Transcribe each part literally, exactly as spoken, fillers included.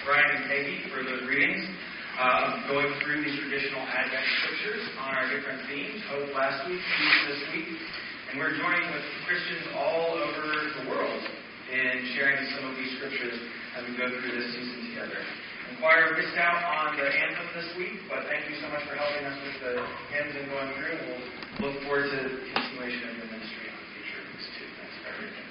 Brian and Peggy for those readings, uh, going through these traditional Advent scriptures on our different themes, hope last week, peace this week, and we're joining with Christians all over the world in sharing some of these scriptures as we go through this season together. The choir missed out on the anthem this week, but thank you so much for helping us with the hymns and going through, and we'll look forward to the continuation of your ministry on future weeks too. Thanks for everything.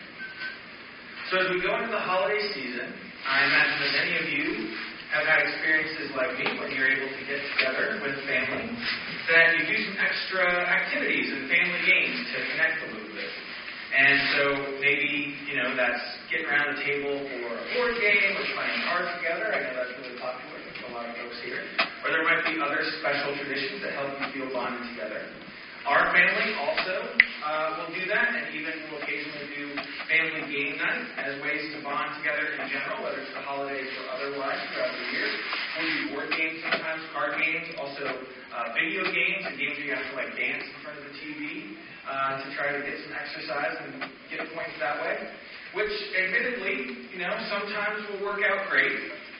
So as we go into the holiday season, I imagine that many of you have had experiences like me when you're able to get together with family, that you do some extra activities and family games to connect a little bit. And so maybe, you know, that's getting around the table for a board game or playing cards together. I know that's really popular with a lot of folks here. Or there might be other special traditions that help you feel bonded together. Our family also uh, will do that, and even will occasionally do family game night as ways to bond together in general, whether it's the holidays or otherwise throughout the year. We'll do board games sometimes, card games, also uh, video games, and games where you have to like dance in front of the T V uh, to try to get some exercise and get points that way, which admittedly, you know, sometimes will work out great,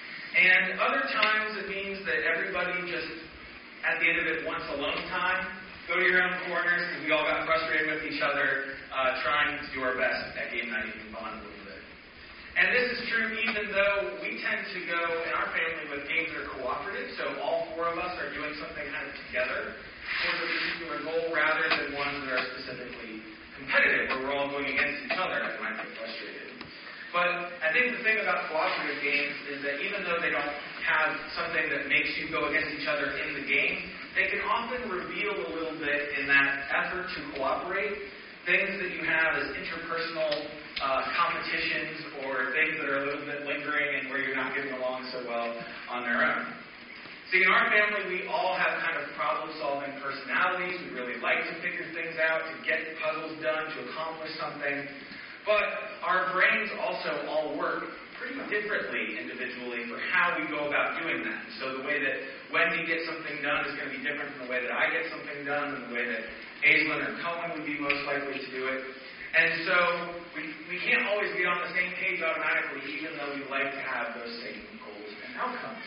and other times it means that everybody just, at the end of it, wants alone time. Go to your own corners, because we all got frustrated with each other, uh, trying to do our best at game night and bond a little bit. And this is true even though we tend to go in our family with games that are cooperative, so all four of us are doing something kind of together towards a particular goal rather than ones that are specifically competitive, where we're all going against each other and we might get frustrated. But I think the thing about cooperative games is that even though they don't have something that makes you go against each other in the game, they can often reveal a little bit in that effort to cooperate things that you have as interpersonal uh, competitions or things that are a little bit lingering and where you're not getting along so well on their own. See, in our family, we all have kind of problem-solving personalities. We really like to figure things out, to get puzzles done, to accomplish something. But our brains also all work pretty differently individually for how we go about doing that. So the way that Wendy gets something done is going to be different from the way that I get something done and the way that Aislinn or Cohen would be most likely to do it. And so we, we can't always get on the same page automatically, even though we like to have those same goals and outcomes.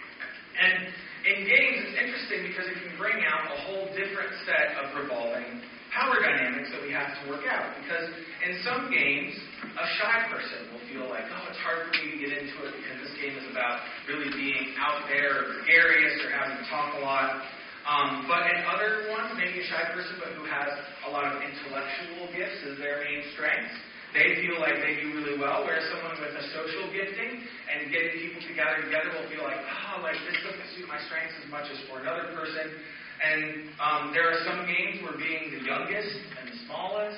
And in games, it's interesting because it can bring out a whole different set of revolving power dynamics that we have to work out. Because in some games, a shy person will feel like, oh, it's hard for me to get into it because this game is about really being out there or gregarious or having to talk a lot. Um, but in other ones, maybe a shy person but who has a lot of intellectual gifts as their main strengths, they feel like they do really well, whereas someone with a social gifting and getting people together together will feel like, oh, like this doesn't suit my strengths as much as for another person. And um, there are some games where being the youngest and the smallest,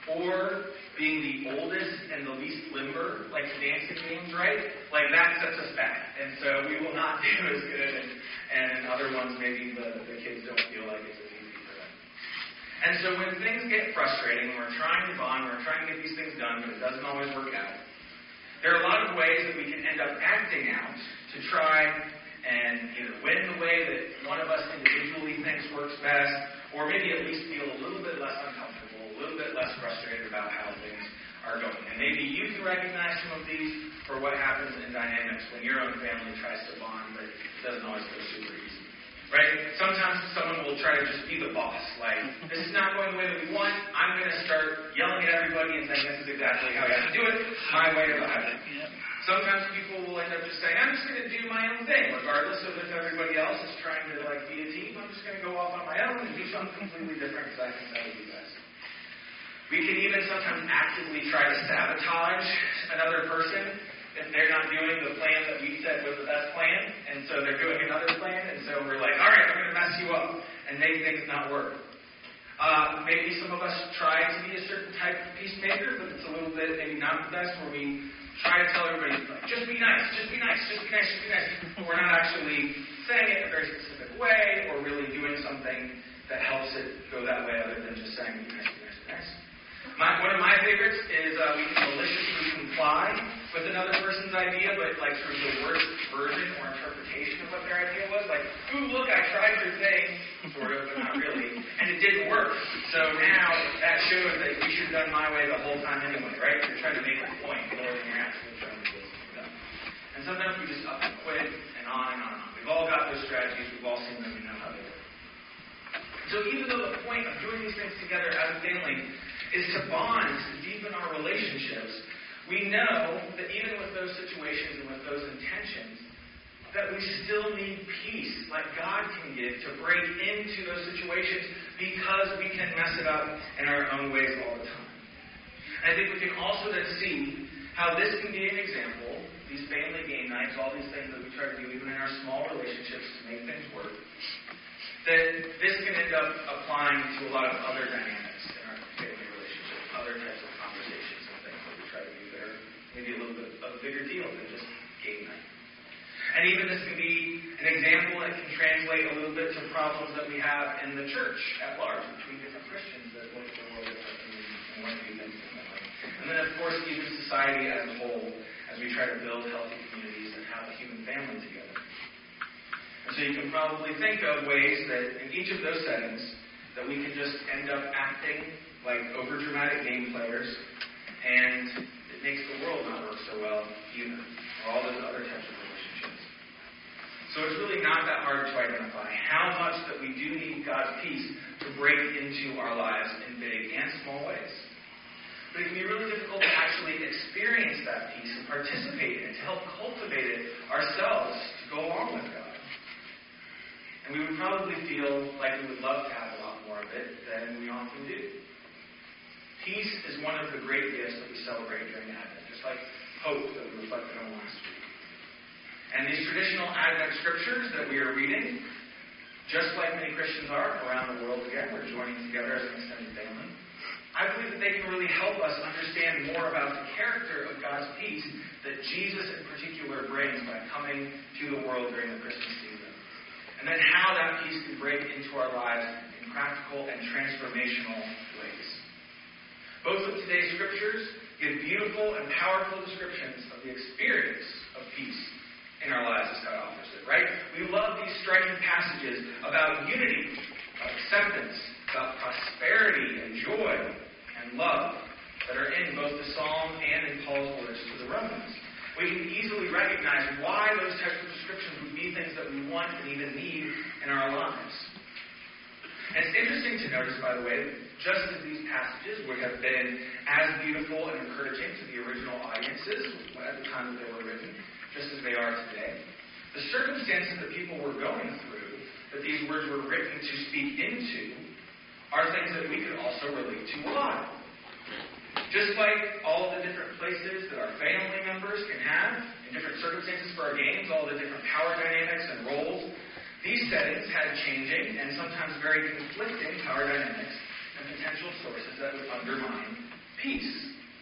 or being the oldest and the least limber, like the dancing games, right? Like that sets us back. And so we will not do as good. And, and other ones, maybe the, the kids don't feel like it's as easy for them. And so when things get frustrating, we're trying to bond, we're trying to get these things done, but it doesn't always work out. There are a lot of ways that we can end up acting out to try and either win the way that one of us individually thinks works best, or maybe at least feel a little bit less uncomfortable, a little bit less frustrated about how things are going. And maybe you can recognize some of these for what happens in dynamics when your own family tries to bond, but it doesn't always go super easy. Right? Sometimes someone will try to just be the boss. Like, this is not going the way that we want. I'm going to start yelling at everybody and saying this is exactly how you have to do it, my way or the highway. Sometimes people will end up just saying, I'm just going to do my own thing, regardless of if everybody else is trying to like be a team. I'm just going to go off on my own and do something completely different because I think that would be best. We can even sometimes actively try to sabotage another person if they're not doing the plan that we said was the best plan, and so they're doing another plan, and so we're like, all right, I'm going to mess you up and make things not work. Uh, maybe some of us try to be a certain type of peacemaker, but it's a little bit maybe not the best, where we try to tell everybody, like, just be nice, just be nice, just be nice, just be nice. But we're not actually saying it in a very specific way or really doing something that helps it go that way other than just saying be nice, be nice, be nice. My, one of my favorites is uh, we can maliciously comply with another person's idea, but like sort of the worst version or interpretation of what their idea was. Like, ooh, look, I tried your thing, sort of, but not really, and it didn't work. So now that shows that you should have done my way the whole time anyway, right? You're trying to make a point more than you're actually trying to get it done. And sometimes we just up and together as a family is to bond, to deepen our relationships. We know that even with those situations and with those intentions, that we still need peace, like God can give, to break into those situations because we can mess it up in our own ways all the time. And I think we can also then see how this can be an example, these family game nights, all these things that we try to do even in our small relationships to make things work, that this can end up applying to a lot of other dynamics in our family relationships, other types of conversations and things that we try to do that are maybe a little bit of a bigger deal than just game night. And even this can be an example that can translate a little bit to problems that we have in the church at large between different Christians that look at the world differently and want to do things differently. And then, of course, even society as a whole, as we try to build healthy communities and have a human family together. And so you can probably think of ways that in each of those settings that we can just end up acting like overdramatic game players, and it makes the world not work so well either, or all those other types of relationships. So it's really not that hard to identify how much that we do need God's peace to break into our lives in big and small ways. But it can be really difficult to actually experience that peace and participate in it, to help cultivate it ourselves, to go along with God. And we would probably feel like we would love to have a lot more of it than we often do. Peace is one of the great gifts that we celebrate during Advent, just like hope that we reflected on last week. And these traditional Advent scriptures that we are reading, just like many Christians are around the world again, we're joining together as an extended family, I believe that they can really help us understand more about the character of God's peace that Jesus in particular brings by coming to the world during the Christmas season. And then how that peace can break into our lives in practical and transformational ways. Both of today's scriptures give beautiful and powerful descriptions of the experience of peace in our lives, as God offers it, right? We love these striking passages about unity, about acceptance, about prosperity and joy and love that are in both the Psalm and in Paul's words to the Romans. We can easily recognize why those types of descriptions would be things that we want and even need in our lives. And it's interesting to notice, by the way, just as these passages would have been as beautiful and encouraging to the original audiences at the time that they were written, just as they are today, the circumstances that people were going through, that these words were written to speak into, are things that we could also relate to a lot. Just like all the different places that our family members can have, in different circumstances for our games, all the different power dynamics and roles, these settings had changing and sometimes very conflicting power dynamics and potential sources that would undermine peace.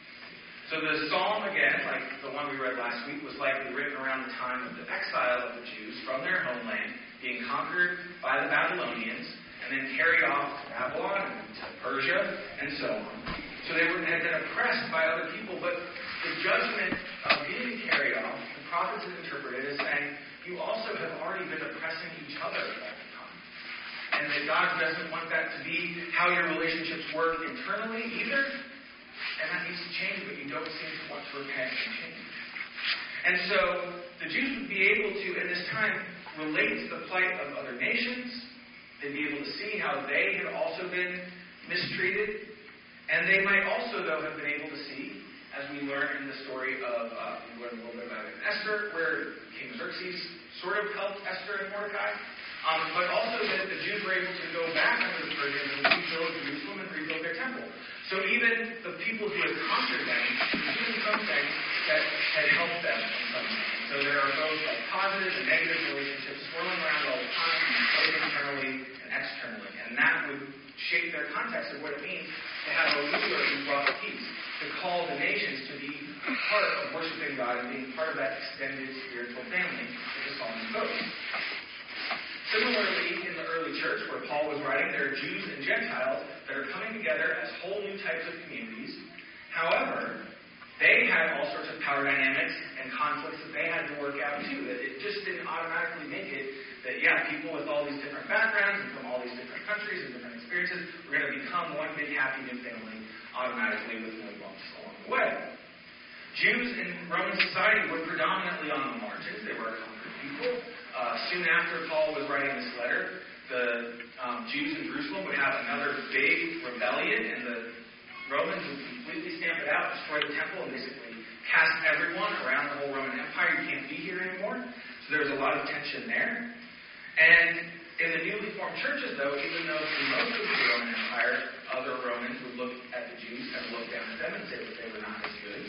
So the psalm, again, like the one we read last week, was likely written around the time of the exile of the Jews from their homeland, being conquered by the Babylonians, and then carried off to Babylon and to Persia, and so on. So they were, had been oppressed by other people, but the judgment of being carried off, the prophets have interpreted as saying, you also have already been oppressing each other at the time. And that God doesn't want that to be how your relationships work internally either. And that needs to change, but you don't seem to want to repent and change. And so the Jews would be able to, in this time, relate to the plight of other nations. They'd be able to see how they had also been mistreated. And they might also, though, have been able to see, as we learn in the story of, uh, we learn a little bit about it in Esther, where King Xerxes sort of helped Esther and Mordecai. Um, but also that the Jews were able to go back under the Persians and rebuild Jerusalem and rebuild their temple. So even the people who had conquered them were doing something that had helped them in some way. So there are both like positive and negative relationships swirling around all the time, both internally and externally. And that would shape their context of what it means to have a ruler who brought peace, to call the nations to be part of worshiping God and being part of that extended spiritual family that the Psalms boast. Similarly, in the early church, where Paul was writing, there are Jews and Gentiles that are coming together as whole new types of communities. However, they had all sorts of power dynamics and conflicts that they had to work out too. That it just didn't automatically make it that, yeah, people with all these different backgrounds and from all these different countries and different experiences were going to become one big happy new family automatically with no bumps along the way. Jews in Roman society were predominantly on the margins. They were a conquered people. Uh, soon after Paul was writing this letter, the um, Jews in Jerusalem would have another big rebellion, and the Romans would completely stamp it out, destroy the temple, and basically cast everyone around the whole Roman Empire. You can't be here anymore. So there was a lot of tension there. And in the newly formed churches, though, even though through most of the Roman Empire, other Romans would look at the Jews and look down at them and say that they were not as good,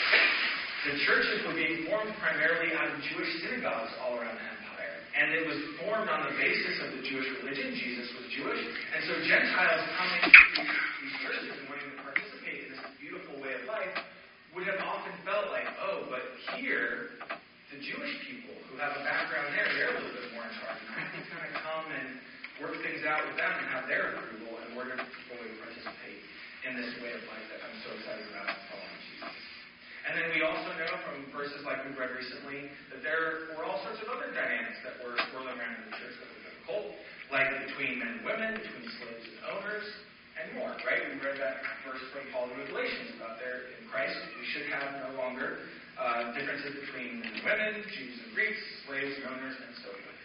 the churches were being formed primarily out of Jewish synagogues all around the empire. And it was formed on the basis of the Jewish religion. Jesus was Jewish. And so Gentiles coming to these churches and wanting to participate in this beautiful way of life would have often felt like, oh, but here, the Jewish people who have a background there, they're a little bit more in charge. And I can kind of come and work things out with them and have their approval in order to fully participate in this way of life that I'm so excited about following Jesus. And then we also know from verses like we've read recently that there were all sorts of other dynamics that were swirling around in the church that were difficult, like between men and women, between slaves and owners, and more, right? We read that verse from Paul in Galatians about there in Christ. We should have no longer uh, differences between men and women, Jews and Greeks, slaves and owners, and so forth.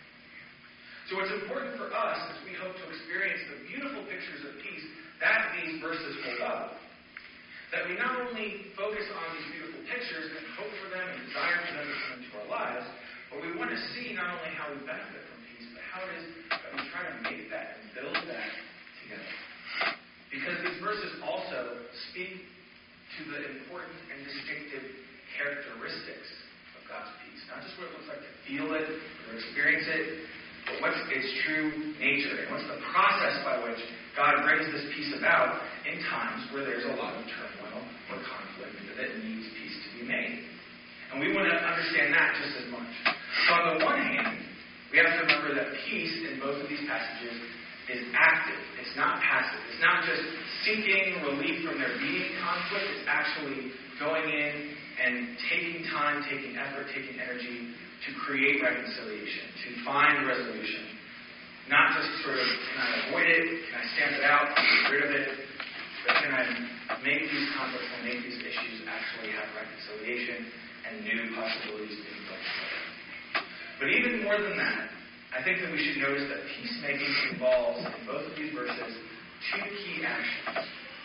So it's important for us, as we hope to experience the beautiful pictures of peace that these verses hold up, that we not only focus on these beautiful pictures and hope for them and desire for them to come into our lives, but we want to see not only how we benefit from peace, but how it is that we try to make that and build that together. Because these verses also speak to the important and distinctive characteristics of God's peace. Not just what it looks like to feel it or experience it, but what's its true nature and what's the process by which God brings this peace about in times where there's a lot of turmoil or conflict that needs peace to be made. And we want to understand that just as much. So on the one hand, we have to remember that peace in both of these passages is active. It's not passive. It's not just seeking relief from there being conflict. It's actually going in and taking time, taking effort, taking energy to create reconciliation, to find resolution. Not just sort of, can I avoid it? Can I stamp it out? Can I get rid of it? But can I make these conflicts and make these issues actually have reconciliation and new possibilities being built together? But even more than that, I think that we should notice that peacemaking involves, in both of these verses, two key actions.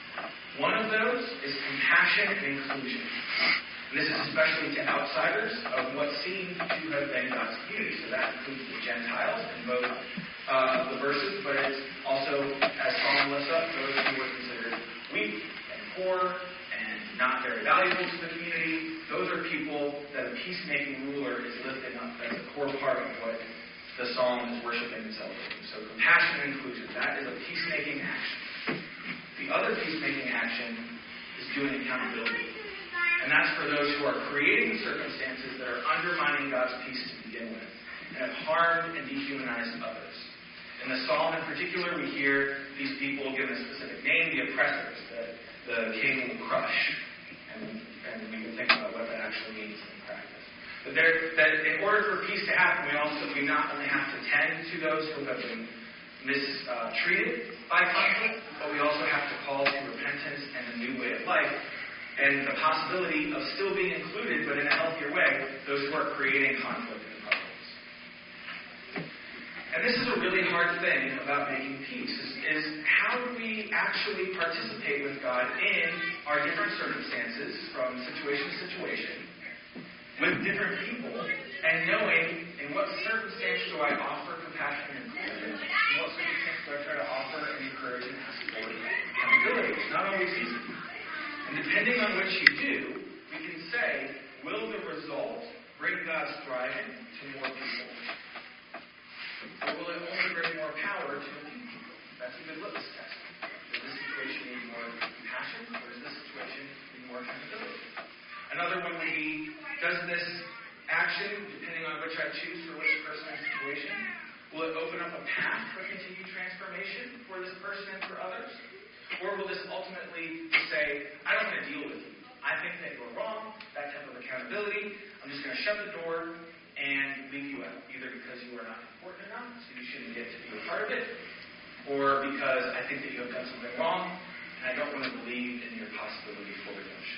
One of those is compassion and inclusion. And this is especially to outsiders of what seems to have been God's community. So that includes the Gentiles in both uh, the verses, but it's also, as Psalm lifts up, those who were considered weak and poor and not very valuable to the community. Those are people that a peacemaking ruler is lifting up as a core part of what the psalm is worshiping and celebrating. So compassion and inclusion, that is a peacemaking action. The other peacemaking action is doing accountability. And that's for those who are creating circumstances that are undermining God's peace to begin with and have harmed and dehumanized others. In the psalm in particular, we hear these people given a specific name, the oppressors, that the king will crush. And, and we can think about what that actually means in practice. But there, that in order for peace to happen, we also we not only have to tend to those who have been mistreated by conflict, but we also have to call to repentance and a new way of life, and the possibility of still being included, but in a healthier way, those who are creating conflict and problems. And this is a really hard thing about making peace, is, is how do we actually participate with God in our different circumstances, from situation to situation, with different people, and knowing in what circumstance do I offer compassion and inclusion, in what circumstance do I try to offer and encourage and ask for accountability. It's not always easy. And depending on which you do, we can say, will the result bring God's thriving to more people? Or will it only bring more power to a few people? That's a good litmus test. Does this situation need more compassion, or does this situation need more accountability? Another one would be, does this action, depending on which I choose for which person and situation, will it open up a path for continued transformation for this person and for others? Or will this ultimately say, I don't want to deal with you. I think that you're wrong, that type of accountability. I'm just going to shut the door and leave you out, either because you are not important enough, so you shouldn't get to be a part of it, or because I think that you have done something wrong, and I don't want to believe in your possibility for redemption.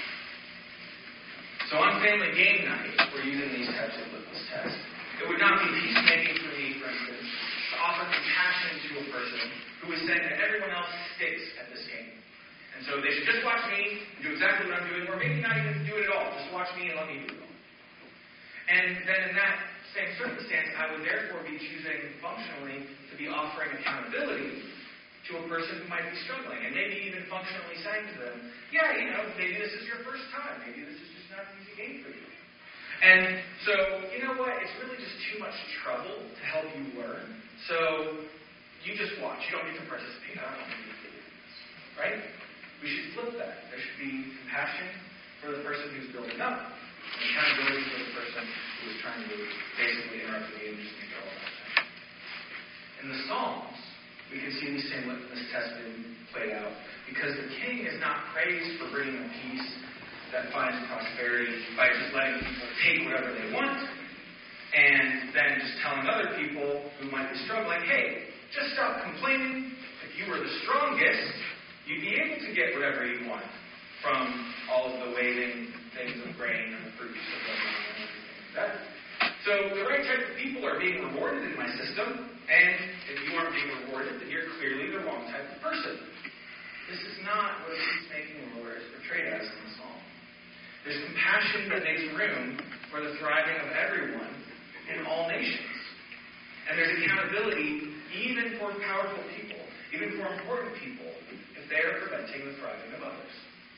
So on family game night, we're using these types of litmus tests. It would not be peacemaking for me, for instance, to offer compassion probably saying that everyone else stinks at this game. And so they should just watch me and do exactly what I'm doing, or maybe not even do it at all. Just watch me and let me do it all. And then in that same circumstance, I would therefore be choosing functionally to be offering accountability to a person who might be struggling, and maybe even functionally saying to them, yeah, you know, maybe this is your first time. Maybe this is just not an easy game for you. And so, you know what? It's really just too much trouble to help you learn. So you just watch. You don't need to participate. I don't want you to do this. Right? We should flip that. There should be compassion for the person who's building up, and accountability for the person who is trying to basically interrupt the game and just make it all about them. In the Psalms, we can see the same litmus test being played out, because the king is not praised for bringing a peace that finds prosperity by just letting people take whatever they want, and then just telling other people who might be struggling, hey, just stop complaining. If you were the strongest, you'd be able to get whatever you want from all of the waving things of grain and the fruits of the land and everything like that. So the right type of people are being rewarded in my system, and if you aren't being rewarded, then you're clearly the wrong type of person. This is not what a peacemaking ruler is portrayed as in the Psalm. There's compassion that makes room for the thriving of everyone in all nations. And there's accountability even for powerful people, even for important people, if they are preventing the thriving of others.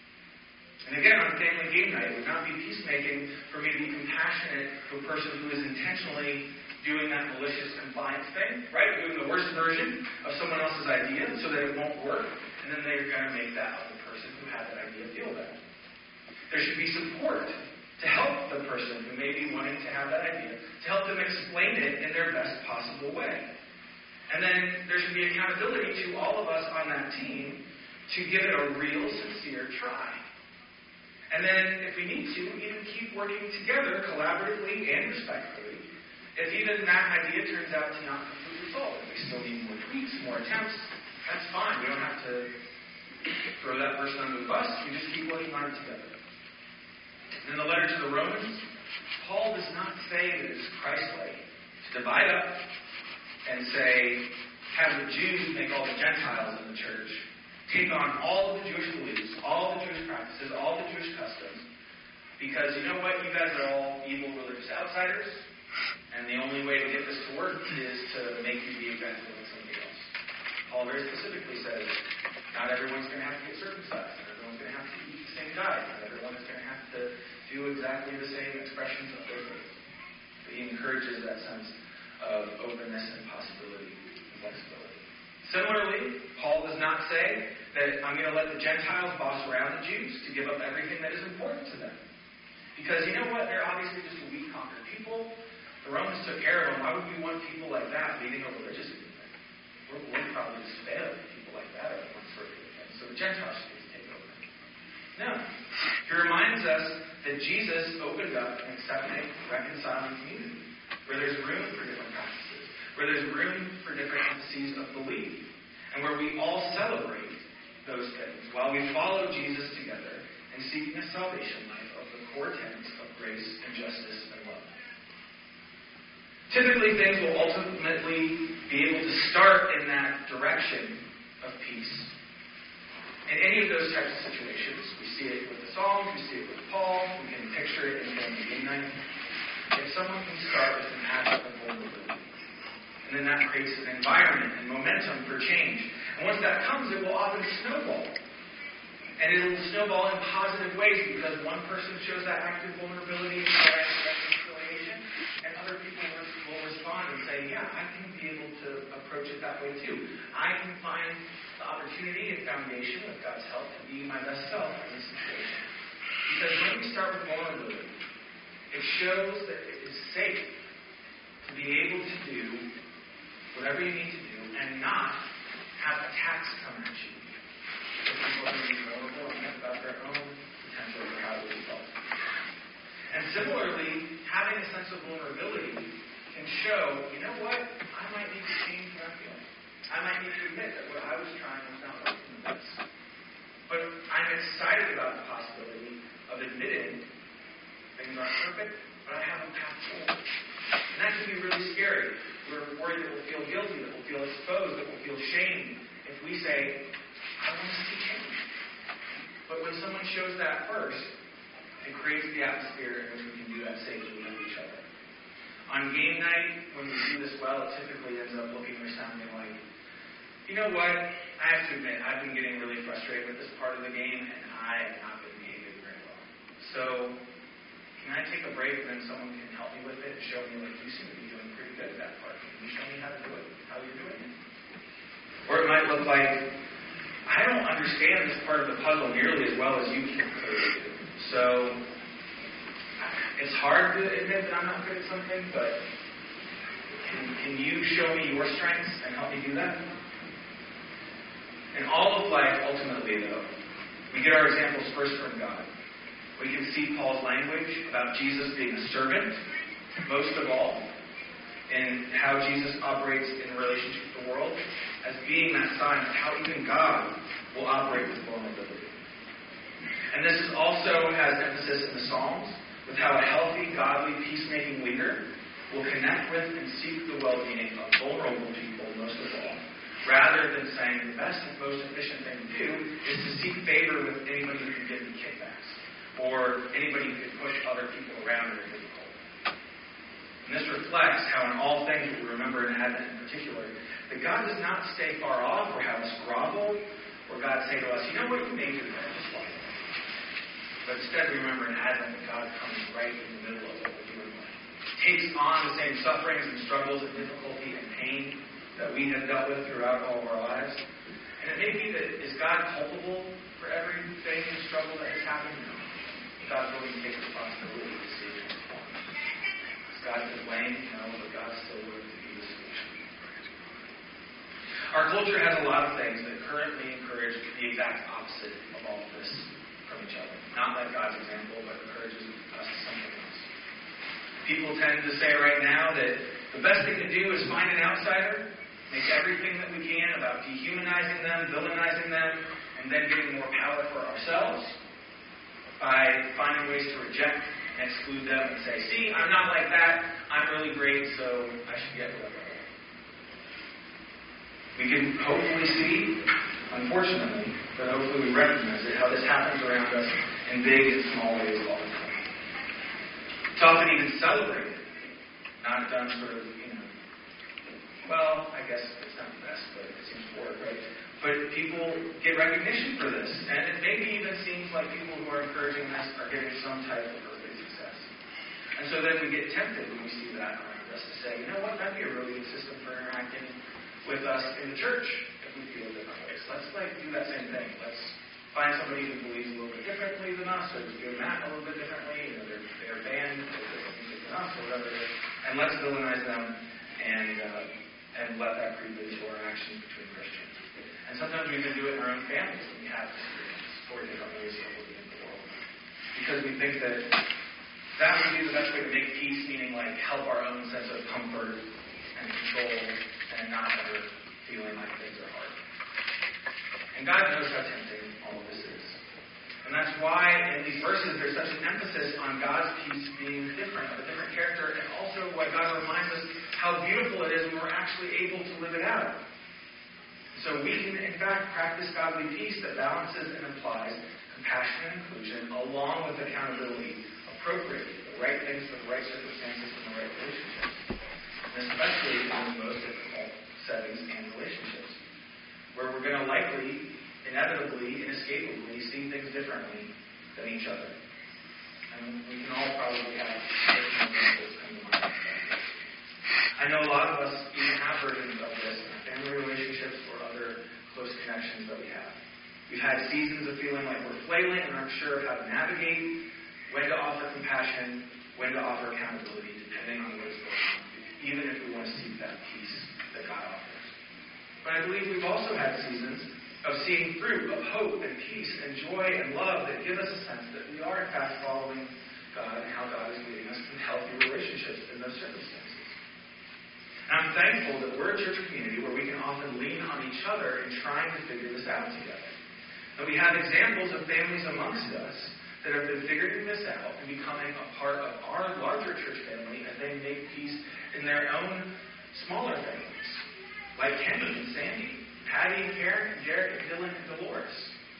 And again, on family game night, it would not be peacemaking for me to be compassionate to a person who is intentionally doing that malicious compliance thing, right? Doing the worst version of someone else's idea so that it won't work, and then they're going to make that other person who had that idea feel bad. There should be support to help the person who may be wanting to have that idea, to help them explain it in their best possible way. And then there should be accountability to all of us on that team to give it a real, sincere try. And then, if we need to, even keep working together collaboratively and respectfully. If even that idea turns out to not completely solve it, we still need more tweaks, more attempts, that's fine. We don't have to throw that person under the bus. We just keep working on it together. In the letter to the Romans, Paul does not say that it's Christ-like to divide up and say, have the Jews make all the Gentiles in the church, take on all of the Jewish beliefs, all the Jewish practices, all the Jewish customs, because you know what? You guys are all evil religious outsiders, and the only way to get this to work is to make you be exactly like somebody else. Paul very specifically says, not everyone's going to have to get circumcised, not everyone's going to have to eat the same diet, not everyone's going to have to do exactly the same expressions of their faith. But he encourages that sense of openness and possibility and flexibility. Similarly, Paul does not say that I'm going to let the Gentiles boss around the Jews to give up everything that is important to them. Because you know what? They're obviously just a weak, conquered people. The Romans took care of them. Why would we want people like that leading a religious movement? We're, we're probably just fail if people like that are the ones sort of thing. So the Gentiles should take over. No. He reminds us that Jesus opened up an accepting, reconciling community where there's room for different practices, where there's room for different emphases of belief, and where we all celebrate those things while we follow Jesus together and seeking a salvation life of the core tenets of grace and justice and love. Typically, things will ultimately be able to start in that direction of peace. In any of those types of situations, we see it with the Psalms, we see it with Paul, we can picture it in family game night. If someone can start with an act of vulnerability, and then that creates an environment and momentum for change. And once that comes, it will often snowball. And it will snowball in positive ways because one person shows that active vulnerability and reconciliation, and other people will respond and say, yeah, I can be able to approach it that way too. I can find the opportunity and foundation with God's help to be my best self in this situation. Because when we start with vulnerability, it shows that it is safe to be able to do whatever you need to do and not have attacks come at you. So people are being vulnerable and think about their own potential for how to result. And similarly, having a sense of vulnerability can show, you know what, I might need to change what I'm feeling. I might need to admit that what I was trying was not working the best. But I'm excited about the possibility of admitting things aren't perfect, but I have a path forward. And that can be really scary. We're worried that we'll feel guilty, that we'll feel exposed, that we'll feel shame if we we say, I want to see change. But when someone shows that first, it creates the atmosphere in which we can do that safely with each other. On game night, when we do this well, it typically ends up looking or sounding like, you know what? I have to admit, I've been getting really frustrated with this part of the game, and I have not been behaving very well. So, can I take a break and then someone can help me with it and show me, like, you seem to be doing pretty good at that part. Can you show me how to do it, how you're doing it? Or it might look like, I don't understand this part of the puzzle nearly as well as you can clearly do. So, it's hard to admit that I'm not good at something, but can, can you show me your strengths and help me do that? In all of life, ultimately, though, we get our examples first from God. We can see Paul's language about Jesus being a servant, most of all, and how Jesus operates in relationship to the world as being that sign of how even God will operate with vulnerability. And this is also has emphasis in the Psalms with how a healthy, godly, peacemaking leader will connect with and seek the well-being of vulnerable people most of all, rather than saying the best and most efficient thing to do is to seek favor with anybody who can give me kickbacks, or anybody who can push other people around that are difficult. And this reflects how in all things we remember in Advent in particular, that God does not stay far off or have us grovel, or God say to us, you know what, you may do that, just like that. But instead we remember in Advent that God comes right in the middle of what we're doing. Takes on the same sufferings and struggles and difficulty and pain that we have dealt with throughout all of our lives. And it may be that, is God culpable for everything and struggle that has happened? No. God's willing to take responsibility to see it. Is God to blame? No, but God's still willing to be the solution. Our culture has a lot of things that currently encourage the exact opposite of all of this from each other. Not like God's example, but encourages us to something else. People tend to say right now that the best thing to do is find an outsider, make everything that we can about dehumanizing them, villainizing them, and then getting more power for ourselves by finding ways to reject and exclude them and say, see, I'm not like that, I'm really great, so I should get whatever I want. We can hopefully see, unfortunately, but hopefully we recognize it, how this happens around us in big and small ways all the time. It's often even celebrated, not done sort of, you know, well, I guess it's not the best, but it seems to work, right? But people get recognition for this, and it maybe even seems like people who are encouraging this are getting some type of early success. And so then we get tempted when we see that around us to say, you know what, that'd be a really good system for interacting with us in the church if we feel different ways. Let's like do that same thing. Let's find somebody who believes a little bit differently than us, or who's doing that a little bit differently, you know, they're, they're banned, they're different music than us, or whatever it is, and let's villainize them and uh, and let that creep into our actions between Christians. And sometimes we even do it in our own families when we have experience for different ways of looking at the world. Because we think that that would be the best way to make peace, meaning like help our own sense of comfort and control and not ever feeling like things are hard. And God knows how tempting all of this is. And that's why in these verses there's such an emphasis on God's peace being different, of a different character, and also why God reminds us how beautiful it is when we're actually able to live it out. So we can, in fact, practice godly peace that balances and applies compassion and inclusion along with accountability appropriately, the right things for the right circumstances and the right relationships. And especially in the most difficult settings and relationships, where we're going to likely, inevitably, inescapably see things differently than each other. And we can all probably have different examples come to mind. I know a lot of us even have versions of this in our family relationships or other close connections that we have. We've had seasons of feeling like we're flailing and aren't sure how to navigate, when to offer compassion, when to offer accountability, depending on what is going on, even if we want to seek that peace that God offers. But I believe we've also had seasons of seeing fruit of hope and peace and joy and love that give us a sense that we are in fact following God and how God is leading us in healthy relationships in those circumstances. And I'm thankful that we're a church community where we can often lean on each other in trying to figure this out together. And we have examples of families amongst us that have been figuring this out and becoming a part of our larger church family as they make peace in their own smaller families. Like Kenny and Sandy Patty and Karen, and Jarrett and Dylan and Dolores.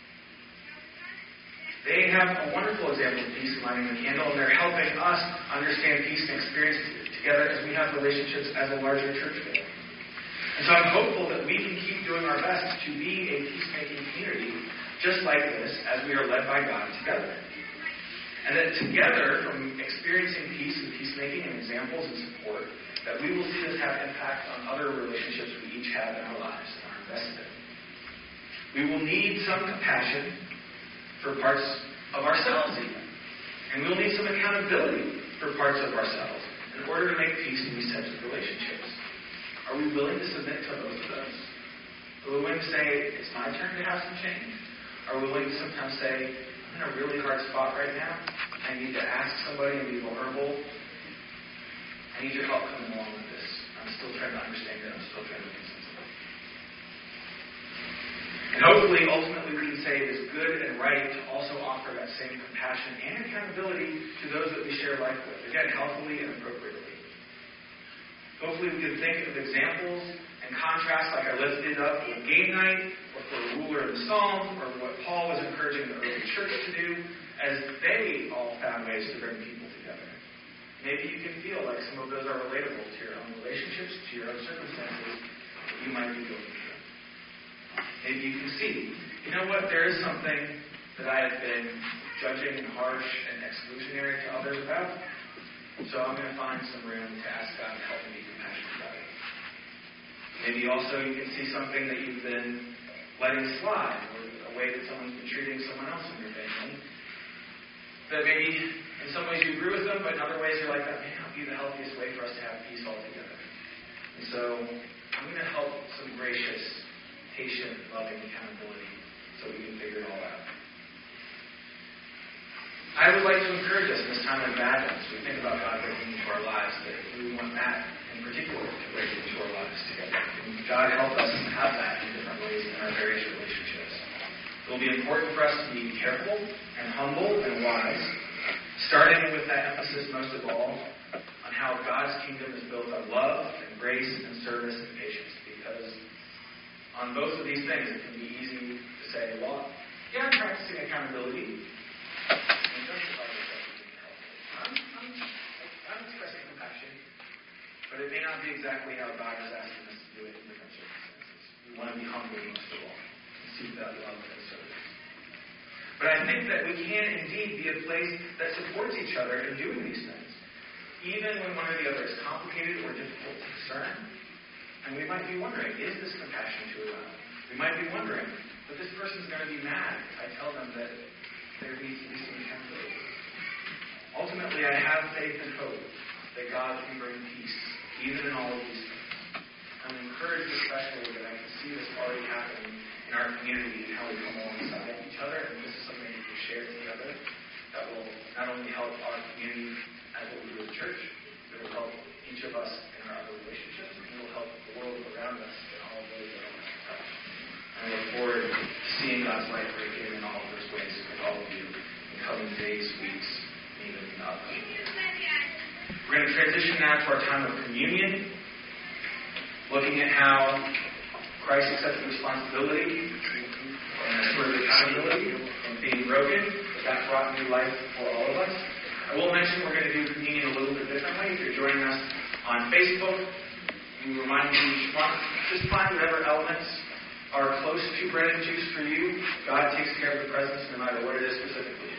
They have a wonderful example of peace in lighting the candle, and they're helping us understand peace and experience it together as we have relationships as a larger church family. And so I'm hopeful that we can keep doing our best to be a peacemaking community just like this as we are led by God together. And that together, from experiencing peace and peacemaking and examples and support, that we will see this have impact on other relationships we each have in our lives and are invested in. We will need some compassion for parts of ourselves even. And we will need some accountability for parts of ourselves in order to make peace in these types of relationships. Are we willing to submit to both of those? Are we willing to say, it's my turn to have some change? Are we willing to sometimes say, I'm in a really hard spot right now. I need to ask somebody and be vulnerable. I need your help coming along with this. I'm still trying to understand it. I'm still trying to make sense of it. And hopefully, ultimately, we can say it is good and right to also offer that same compassion and accountability to those that we share life with. Again, healthily and appropriately. Hopefully we can think of examples and contrasts like I lifted up with game night, or for the ruler of the Psalms, or what Paul was encouraging the early church to do, as they all found ways to bring people together. Maybe you can feel like some of those are relatable to your own relationships, to your own circumstances that you might be going through. Maybe you can see, you know what, there is something that I have been judging and harsh and exclusionary to others about. So I'm going to find some room to ask God to help me be compassionate about it. Maybe also you can see something that you've been letting slide, or a way that someone's been treating someone else in your family. That maybe in some ways you agree with them, but in other ways you're like, that may not be the healthiest way for us to have peace altogether. And so I'm going to help some gracious, patient, loving accountability so we can figure it all out. I would like to encourage us in this time of badness, we think about God breaking into our lives, that we want that in particular to break into our lives together. And God help us have that in different ways in our various relationships. It will be important for us to be careful and humble and wise, starting with that emphasis most of all on how God's kingdom is built on love and grace and service and patience. Because on both of these things, it can be easy to say, well, yeah, I'm practicing accountability. I'm, I'm, I'm expressing compassion, but it may not be exactly how God is asking us to do it in different circumstances. We want to be humble most of all and seek that love and service. But I think that we can indeed be a place that supports each other in doing these things, even when one or the other is complicated or difficult to discern. And we might be wondering, is this compassion too loud? We might be wondering, but this person's going to be mad if I tell them that there needs to be some accountability. Ultimately, I have faith and hope that God can bring peace, even in all of these things. I'm encouraged especially that I can see this already happening in our community and how we come alongside each other, and this is something that we share together that will not only help our community as what we do as a church, but it will help each of us in our other relationships, and it will help the world around us in all of those that I want to touch. I look forward to seeing God's light break in in all of those ways with all of you in coming days, weeks, and even beyond. We're going to transition now to our time of communion, looking at how Christ accepted responsibility and sort of accountability from being broken, but that brought new life for all of us. I will mention we're going to do communion a little bit differently. If you're joining us on Facebook, we remind you each month, just find whatever elements are close to bread and juice for you. God takes care of the presence no matter what it is specifically.